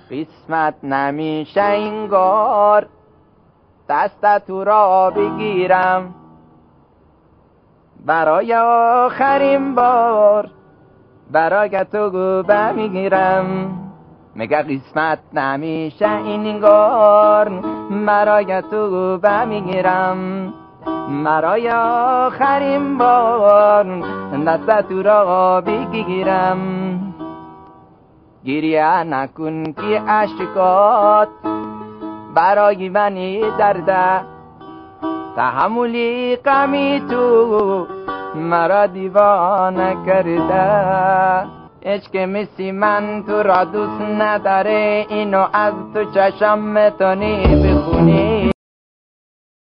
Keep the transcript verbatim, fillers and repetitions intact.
قسمت نمیشه اینگار دست تو را بگیرم، برای آخرین بار برای تو گوبه میگیرم. میگه قسمت نمیشه اینگار برای تو گوبه میگیرم، برای آخرین بار دست تو را بگیرم. گریه نکن که عشقات برای منی درده، تحملی غمی تو مرا دیوانه کرده. هیچ که مثل من تو را دوست نداره، اینو از تو چشم میتونی بخونی.